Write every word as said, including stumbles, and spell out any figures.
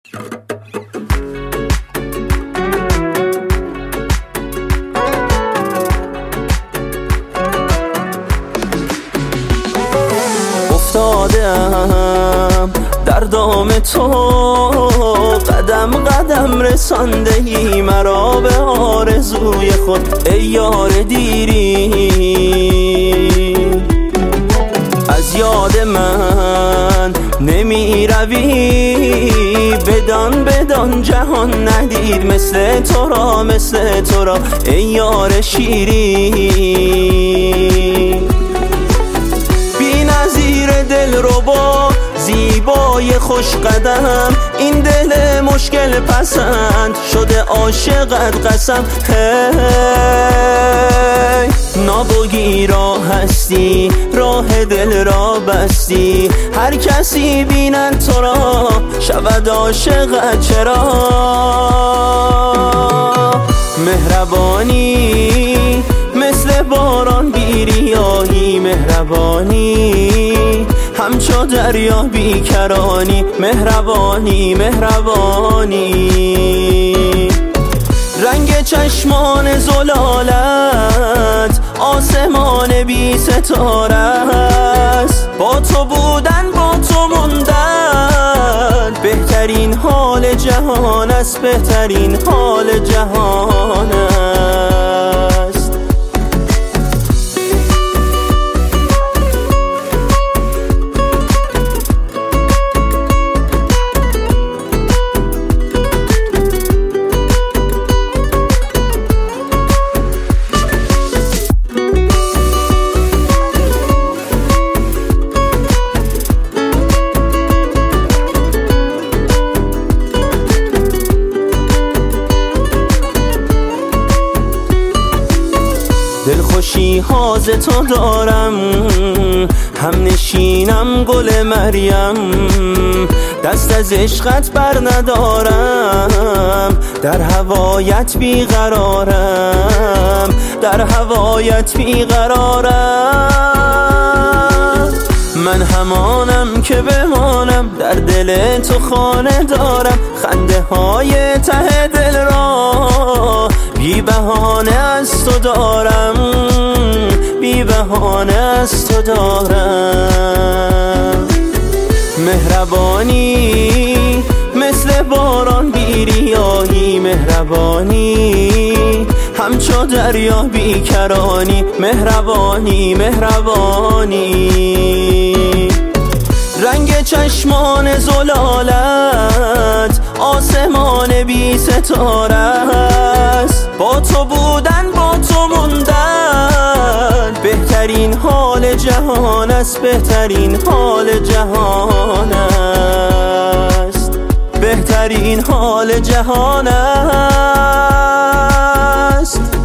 افتادم در دام تو، قدم قدم رساندهی مرا به آرزوی خود ای یار دیری. از یاد من نمی روی، بدان بدان جهان ندید مثل تو را مثل تو را ای یار شیرین. بی نظیر دلربا زیبای خوش قدم، این دل مشکل پسند شده عاشقت قسم. هی نابگی را هستی، راه دل را بستی، هر کسی بیند تو را شود عاشقت چرا. مهربانی مثل باران بی ریاهی، مهربانی همچو دریا بیکرانی، مهربانی مهربانی. رنگ چشمان زلالت آسمان بی ستاره است، با تو بودن با تو موندن بهترین حال جهان است، بهترین حال جهان است. دلخوشی ها ز تو دارم، هم نشینم گل مریم، دست از عشقت بر ندارم، در هوایت بیقرارم، در هوایت بیقرارم. من همانم که بمانم، در دل تو خانه دارم، خنده های ته دل را بی بهانه از تو دارم، بی بهانه از تو دارم. مهربانی مثل باران بی ریاهی، مهربانی همچو دریا بیکرانی، مهربانی مهربانی. رنگ چشمان زلالت آسمان بی ستاره است، با تو بودن با تو موندن بهترین حال جهان است، بهترین حال جهان است، بهترین حال جهان است.